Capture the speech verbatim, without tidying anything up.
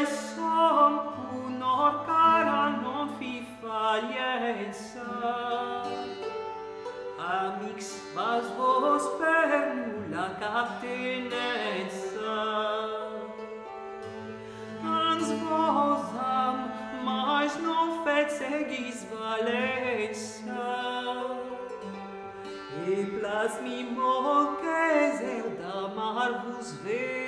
som cu cara non fi falienza. Amix vas vos per nulla captenenza. Ans vos am, mas non fecegis valenza. E plas mi mol che zel d'amar vos ve